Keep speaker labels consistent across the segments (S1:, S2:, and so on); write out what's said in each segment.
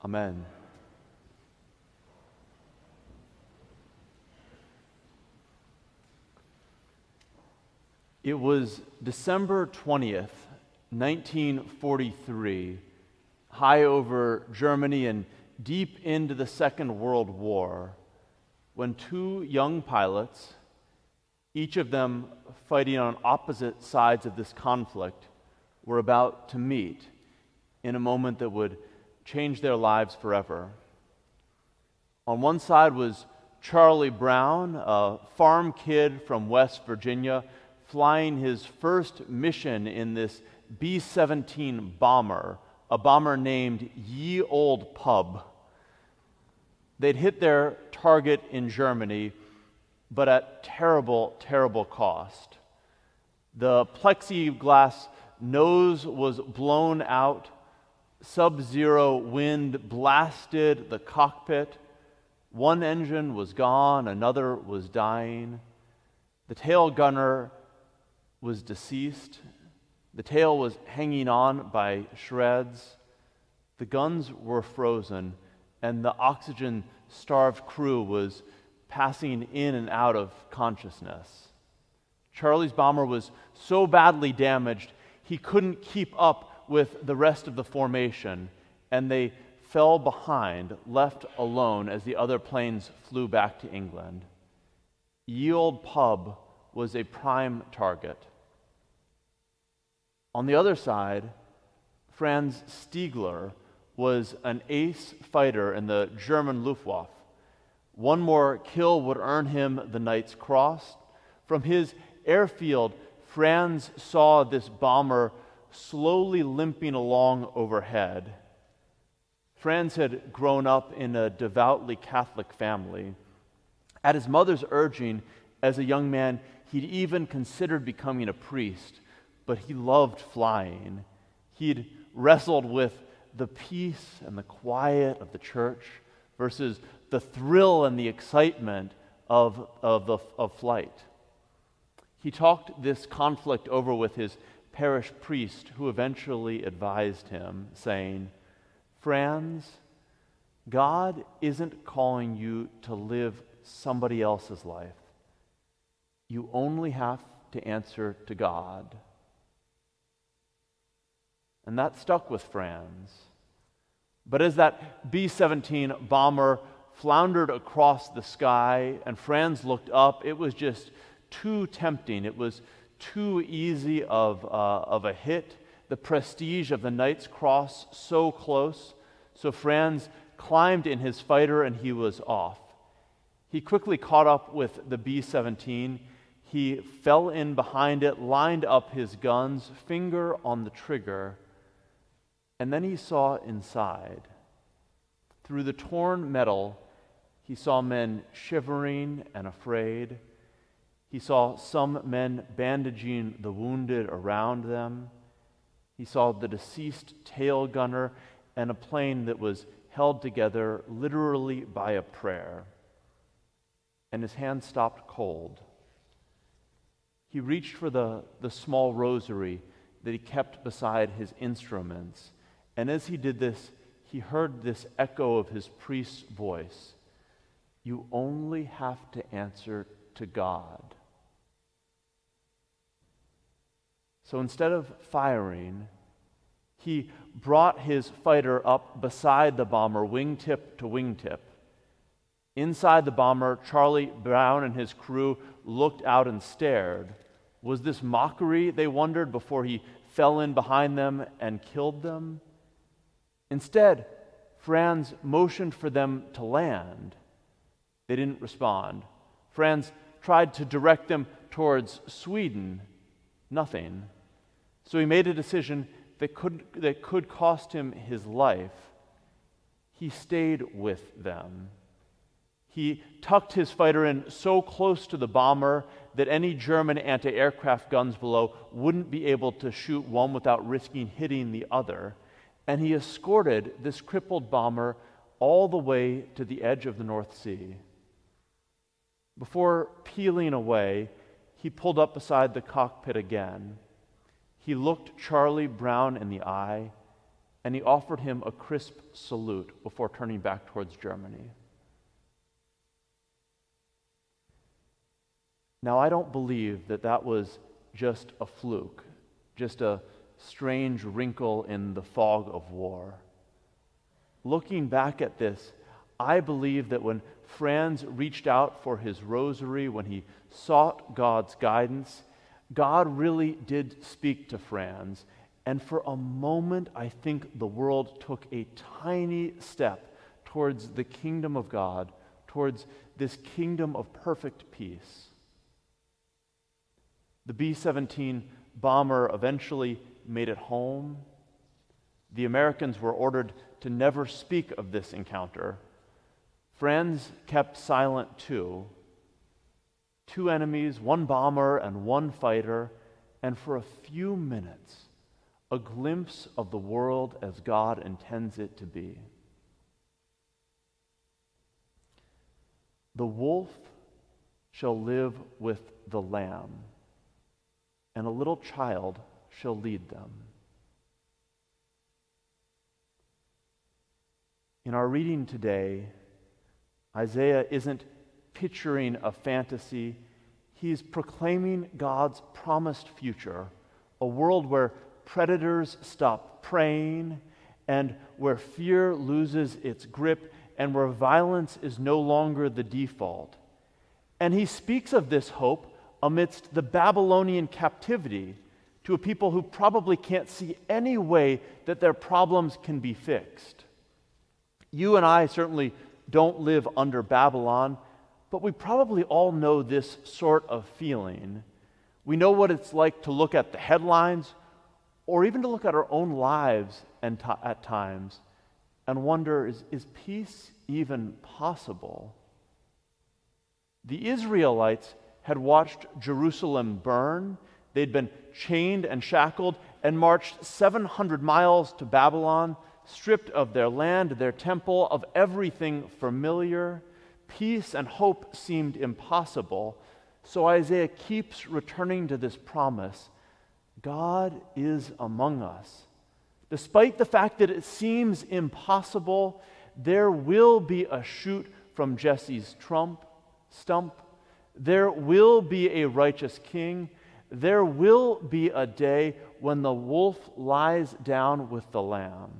S1: Amen. It was December 20th, 1943, high over Germany and deep into the Second World War, when two young pilots, each of them fighting on opposite sides of this conflict, were about to meet in a moment that would change their lives forever. On one side was Charlie Brown, a farm kid from West Virginia, flying his first mission in this B-17 bomber, a bomber named Ye Old Pub. They'd hit their target in Germany, but at terrible, terrible cost. The plexiglass nose was blown out, sub-zero wind blasted the cockpit, one engine was gone, another was dying, the tail gunner was deceased, the tail was hanging on by shreds, the guns were frozen, and the oxygen-starved crew was passing in and out of consciousness. Charlie's bomber was so badly damaged, he couldn't keep up with the rest of the formation, and they fell behind, left alone as the other planes flew back to England. Ye Old Pub was a prime target. On the other side, Franz Stiegler was an ace fighter in the German Luftwaffe. One more kill would earn him the Knight's Cross. From his airfield, Franz saw this bomber slowly limping along overhead. Franz had grown up in a devoutly Catholic family. At his mother's urging, as a young man, he'd even considered becoming a priest, but he loved flying. He'd wrestled with the peace and the quiet of the church versus the thrill and the excitement of flight. He talked this conflict over with his parish priest, who eventually advised him, saying, "Franz, God isn't calling you to live somebody else's life. You only have to answer to God." And that stuck with Franz. But as that B-17 bomber floundered across the sky and Franz looked up, it was just too tempting. It was too easy of a hit. The prestige of the Knight's Cross so close. So Franz climbed in his fighter and he was off. He quickly caught up with the B-17. He fell in behind it, lined up his guns, finger on the trigger, and then he saw inside. Through the torn metal, he saw men shivering and afraid. He saw some men bandaging the wounded around them. He saw the deceased tail gunner and a plane that was held together literally by a prayer. And his hand stopped cold. He reached for the small rosary that he kept beside his instruments. And as he did this, he heard this echo of his priest's voice. "You only have to answer to God." So instead of firing, he brought his fighter up beside the bomber, wingtip to wingtip. Inside the bomber, Charlie Brown and his crew looked out and stared. Was this mockery, they wondered, before he fell in behind them and killed them? Instead, Franz motioned for them to land. They didn't respond. Franz tried to direct them towards Sweden. Nothing. So he made a decision that could cost him his life. He stayed with them. He tucked his fighter in so close to the bomber that any German anti-aircraft guns below wouldn't be able to shoot one without risking hitting the other. And he escorted this crippled bomber all the way to the edge of the North Sea. Before peeling away, he pulled up beside the cockpit again. He looked Charlie Brown in the eye. and he offered him a crisp salute before turning back towards Germany. Now, I don't believe that that was just a fluke, just a strange wrinkle in the fog of war. Looking back at this, I believe that when Franz reached out for his rosary, when he sought God's guidance, God really did speak to Franz. And for a moment, I think the world took a tiny step towards the kingdom of God, towards this kingdom of perfect peace. The B-17 bomber eventually made it home. The Americans were ordered to never speak of this encounter. Franz kept silent too. 2 enemies, 1 bomber and 1 fighter, and for a few minutes, a glimpse of the world as God intends it to be. The wolf shall live with the lamb, and a little child shall lead them. In our reading today, Isaiah isn't picturing a fantasy. He's proclaiming God's promised future, a world where predators stop preying, and where fear loses its grip, and where violence is no longer the default. And he speaks of this hope amidst the Babylonian captivity to a people who probably can't see any way that their problems can be fixed. You and I certainly don't live under Babylon, but we probably all know this sort of feeling. We know what it's like to look at the headlines, or even to look at our own lives at times, and wonder, is peace even possible? The Israelites had watched Jerusalem burn. They'd been chained and shackled and marched 700 miles to Babylon, stripped of their land, their temple, of everything familiar. Peace and hope seemed impossible. So Isaiah keeps returning to this promise. God is among us. Despite the fact that it seems impossible, there will be a shoot from Jesse's stump. There will be a righteous king. There will be a day when the wolf lies down with the lamb.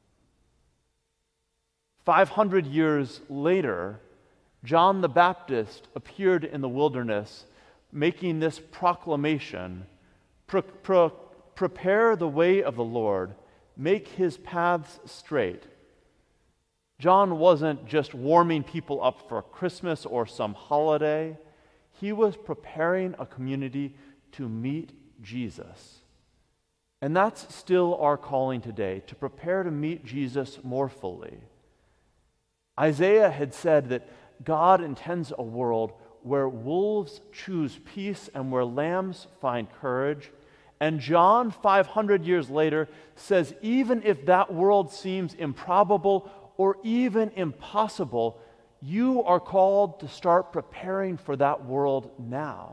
S1: 500 years later, John the Baptist appeared in the wilderness making this proclamation, prepare the way of the Lord, make his paths straight. John wasn't just warming people up for Christmas or some holiday. He was preparing a community to meet Jesus. And that's still our calling today, to prepare to meet Jesus more fully. Isaiah had said that God intends a world where wolves choose peace and where lambs find courage. And John, 500 years later, says even if that world seems improbable or even impossible, you are called to start preparing for that world now.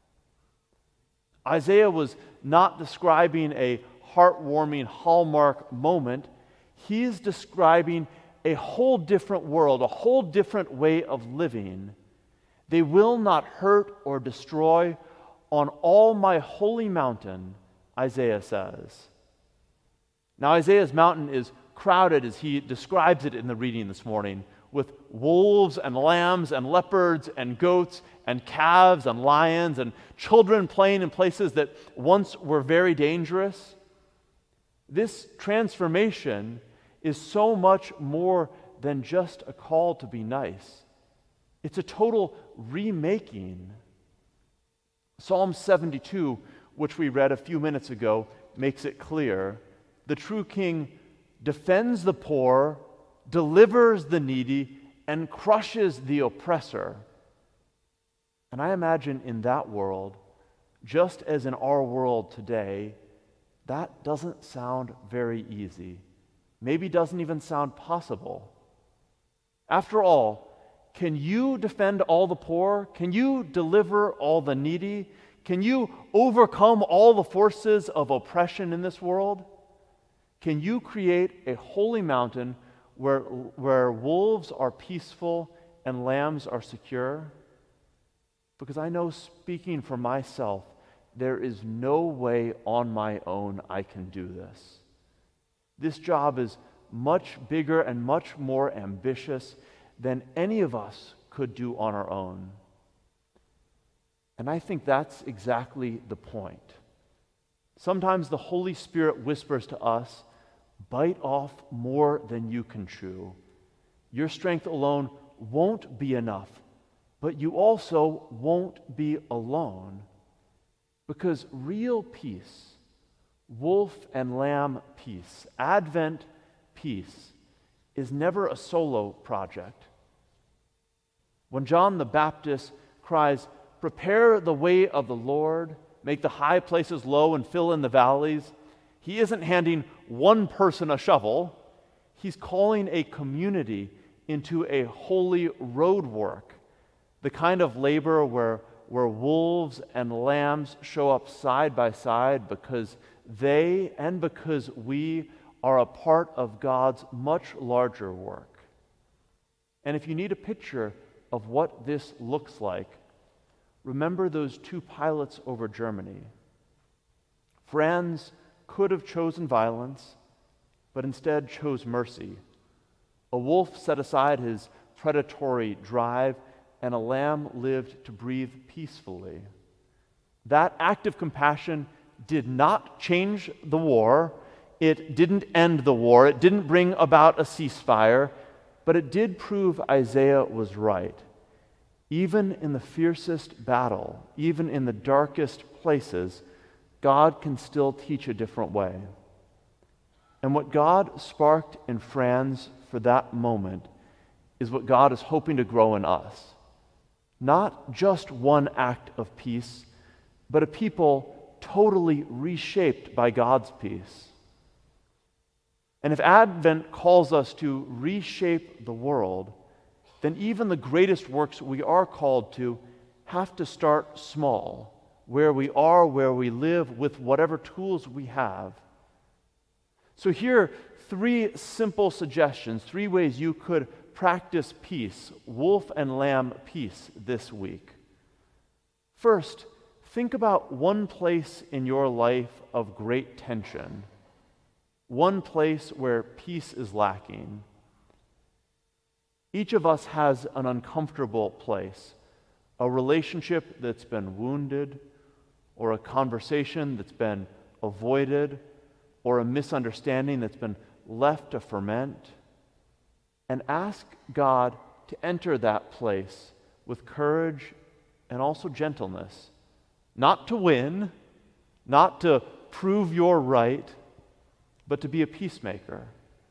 S1: Isaiah was not describing a heartwarming Hallmark moment. He's describing a whole different world, a whole different way of living. They will not hurt or destroy on all my holy mountain, Isaiah says. Now, Isaiah's mountain is crowded, as he describes it in the reading this morning, with wolves and lambs and leopards and goats and calves and lions and children playing in places that once were very dangerous. This transformation is so much more than just a call to be nice. It's a total remaking. Psalm 72, which we read a few minutes ago, makes it clear. The true king defends the poor, delivers the needy, and crushes the oppressor. And I imagine in that world, just as in our world today, that doesn't sound very easy. Maybe doesn't even sound possible. After all, can you defend all the poor? Can you deliver all the needy? Can you overcome all the forces of oppression in this world? Can you create a holy mountain where wolves are peaceful and lambs are secure? Because I know, speaking for myself, there is no way on my own I can do this. This job is much bigger and much more ambitious than any of us could do on our own. And I think that's exactly the point. Sometimes the Holy Spirit whispers to us, bite off more than you can chew. Your strength alone won't be enough, but you also won't be alone. Because real peace, wolf and lamb peace, Advent peace, is never a solo project. When John the Baptist cries, "Prepare the way of the Lord, make the high places low and fill in the valleys," he isn't handing one person a shovel. He's calling a community into a holy road work, the kind of labor where wolves and lambs show up side by side because they and because we are a part of God's much larger work. And if you need a picture of what this looks like, remember those two pilots over Germany. Franz could have chosen violence, but instead chose mercy. A wolf set aside his predatory drive, and a lamb lived to breathe peacefully. That act of compassion did not change the war. It didn't end the war. It didn't bring about a ceasefire, but it did prove Isaiah was right. Even in the fiercest battle, even in the darkest places, God can still teach a different way. And what God sparked in Franz for that moment is what God is hoping to grow in us. Not just one act of peace, but a people totally reshaped by God's peace. And if Advent calls us to reshape the world, then even the greatest works we are called to have to start small, where we are, where we live, with whatever tools we have. So here are three simple suggestions, three ways you could practice peace, wolf and lamb peace this week. First, think about one place in your life of great tension, one place where peace is lacking. Each of us has an uncomfortable place, a relationship that's been wounded, or a conversation that's been avoided, or a misunderstanding that's been left to ferment. And ask God to enter that place with courage and also gentleness. Not to win, not to prove you're right, but to be a peacemaker.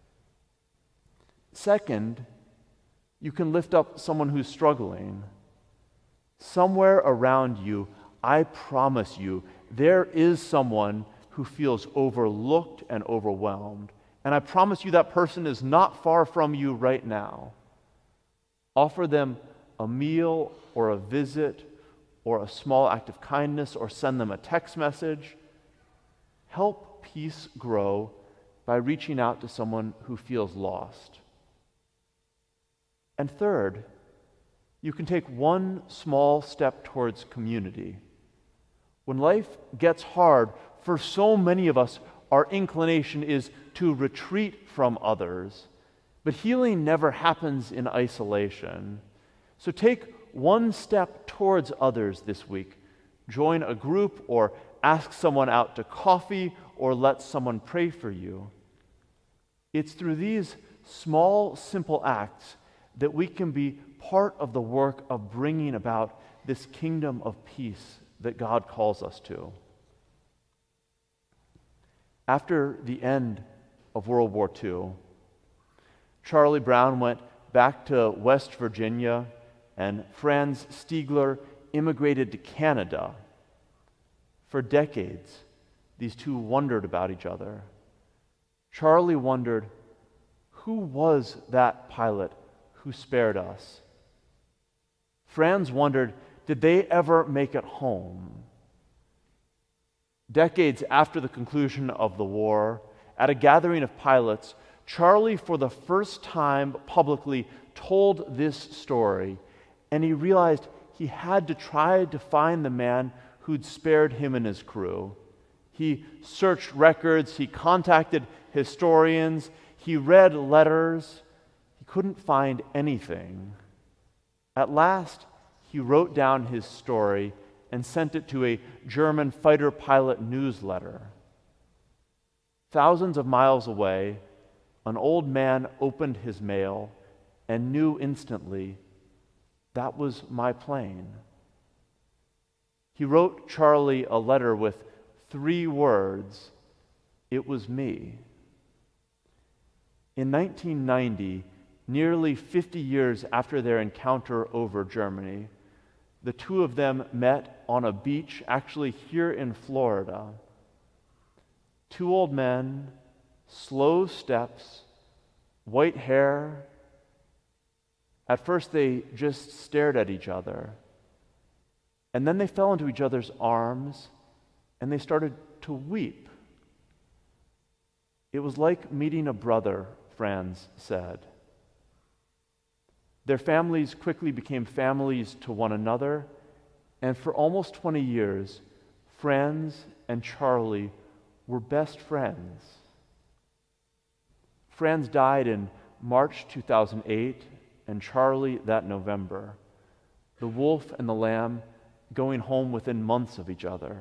S1: Second, you can lift up someone who's struggling. Somewhere around you, I promise you, there is someone who feels overlooked and overwhelmed. And I promise you that person is not far from you right now. Offer them a meal or a visit or a small act of kindness, or send them a text message. Help peace grow by reaching out to someone who feels lost. And third, you can take one small step towards community. When life gets hard, for so many of us, our inclination is to retreat from others. But healing never happens in isolation. So take one step towards others this week. Join a group, or ask someone out to coffee, or let someone pray for you. It's through these small, simple acts that we can be part of the work of bringing about this kingdom of peace that God calls us to. After the end of World War II, Charlie Brown went back to West Virginia, and Franz Stiegler immigrated to Canada. For decades, these two wondered about each other. Charlie wondered, who was that pilot who spared us? Franz wondered, did they ever make it home? Decades after the conclusion of the war, at a gathering of pilots, Charlie, for the first time publicly, told this story, and he realized he had to try to find the man who'd spared him and his crew. He searched records, he contacted historians, he read letters. He couldn't find anything. At last, he wrote down his story and sent it to a German fighter pilot newsletter. Thousands of miles away, an old man opened his mail and knew instantly, that was my plane. He wrote Charlie a letter with 3 words, it was me. In 1990, nearly 50 years after their encounter over Germany, the two of them met on a beach, actually here in Florida. 2 old men, slow steps, white hair. At first they just stared at each other. And then they fell into each other's arms and they started to weep. It was like meeting a brother, Franz said. Their families quickly became families to one another, and for almost 20 years, Franz and Charlie were best friends. Franz died in March 2008, and Charlie that November. The wolf and the lamb going home within months of each other.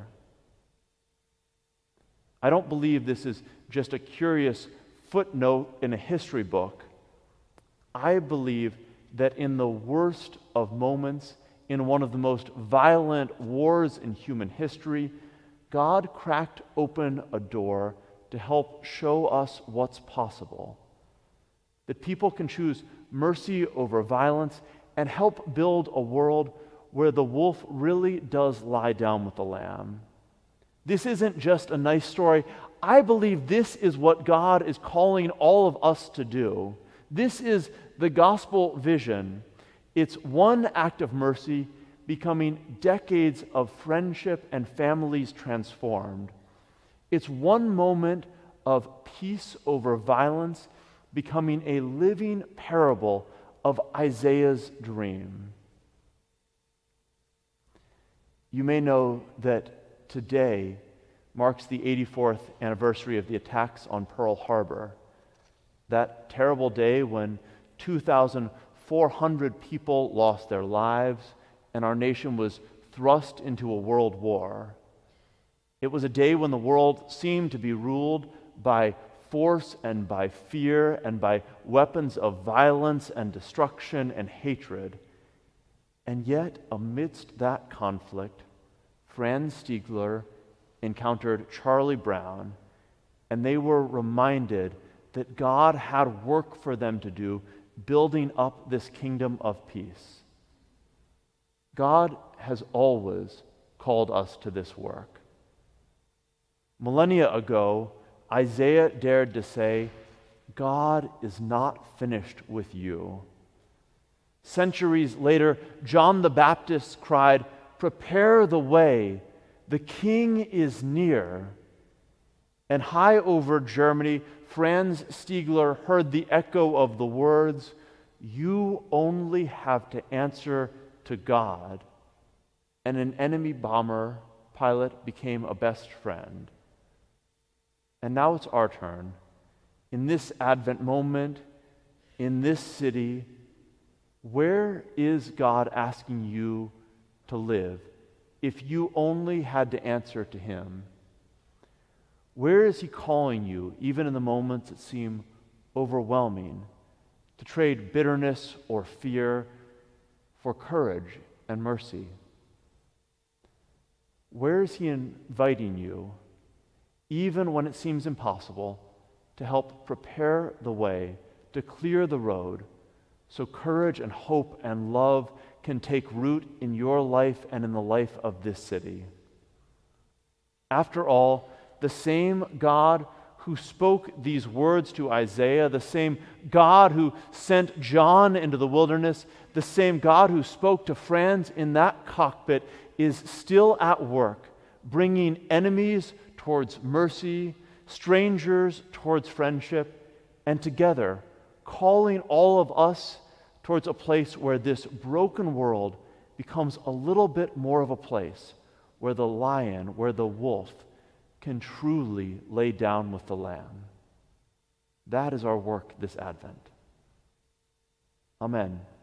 S1: I don't believe this is just a curious footnote in a history book. I believe that in the worst of moments, in one of the most violent wars in human history, God cracked open a door to help show us what's possible. That people can choose mercy over violence and help build a world where the wolf really does lie down with the lamb. This isn't just a nice story. I believe this is what God is calling all of us to do. This is the gospel vision. It's one act of mercy becoming decades of friendship and families transformed. It's one moment of peace over violence becoming a living parable of Isaiah's dream. You may know that today marks the 84th anniversary of the attacks on Pearl Harbor. That terrible day when 2,400 people lost their lives and our nation was thrust into a world war. It was a day when the world seemed to be ruled by force and by fear and by weapons of violence and destruction and hatred. And yet, amidst that conflict, Franz Stiegler encountered Charlie Brown, and they were reminded that God had work for them to do, building up this kingdom of peace. God has always called us to this work. Millennia ago, Isaiah dared to say, God is not finished with you. Centuries later, John the Baptist cried, prepare the way, the king is near. And high over Germany, Franz Stiegler heard the echo of the words, you only have to answer to God. And an enemy bomber pilot became a best friend. And now it's our turn. In this Advent moment, in this city, where is God asking you to live if you only had to answer to Him? Where is He calling you, even in the moments that seem overwhelming, to trade bitterness or fear for courage and mercy? Where is He inviting you, even when it seems impossible, to help prepare the way, to clear the road, so courage and hope and love can take root in your life and in the life of this city? After all, the same God who spoke these words to Isaiah, the same God who sent John into the wilderness, the same God who spoke to Franz in that cockpit is still at work, bringing enemies towards mercy, strangers towards friendship, and together calling all of us towards a place where this broken world becomes a little bit more of a place where the lion, where the wolf can truly lay down with the lamb. That is our work this Advent. Amen.